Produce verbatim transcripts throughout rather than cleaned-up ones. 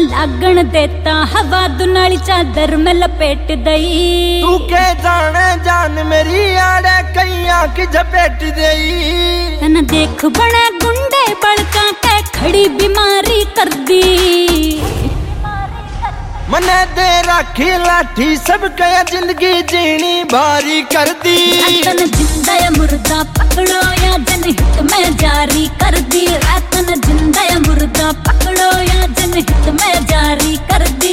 लागण देता हवा दुनाली चादर में लपेट दई। तू के जाने जान मेरी आड़े कई आंख झपेट दई। तन देख बने गुंडे बड़का के खड़ी बीमारी कर दी। मने दे राखी लाठी सब कया जिंदगी जीनी भारी कर दी। रतन जिंदा या मुर्दा पकड़ो या जनहित में जारी कर दी। रतन जिंदा या मुर्दा पकड़ो या जनहित में जारी कर दी।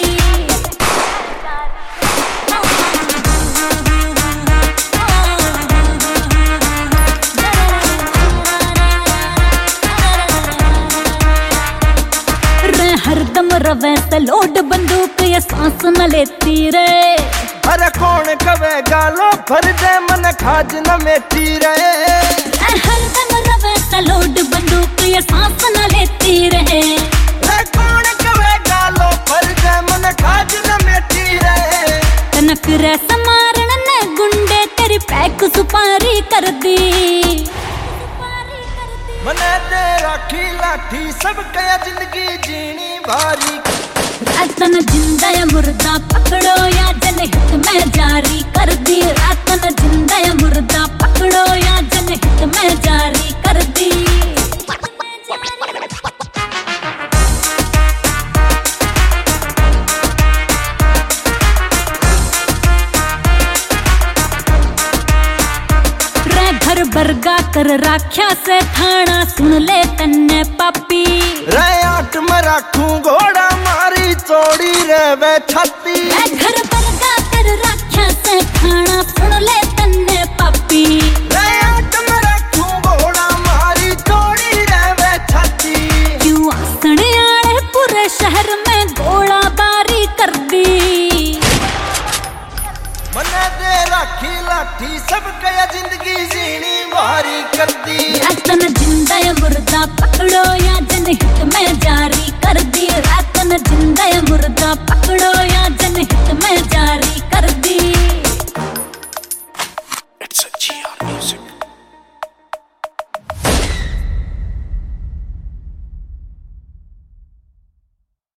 हरदम रवे से लोड बंदूक ये सांस न लेती रे। अरे कौन कवे गालो फर्जे मन खाज न मेटी रे। हरदम रवे से लोड बंदूक ये सांस न लेती रहे। अरे कौन कवे गालो फर्जे मन खाज न मेटी रे। तनक रे समारण ने गुंडे तेरी पैक सुपारी कर दी। मने दे राखी लाठी सब कया जिंदगी जीनी भारी। रतन जिंदा या मुर्दा पकड़ो या जनहित में जारी कर दी। रतन जिंदा या मुर्दा पकड़ो या जनहित में जारी कर दी। घर बरगा कर राख्या से थाना सुन ले तन्ने पापी। रे आट में राखू घोड़ा मारी चोड़ी रे वे छाती। घर बरगा कर राख्या से थाना सुन ले तन्ने पापी। रे आट में राखू घोड़ा मारी चोड़ी रे वे छाती। क्यों आसने आए पूरे शहर में गोला बारी कर दी। मने दे राखी लाठी सब कया जिंदगी जीनी भारी कर दी। रतन जिंदा या मुर्दा पकड़ो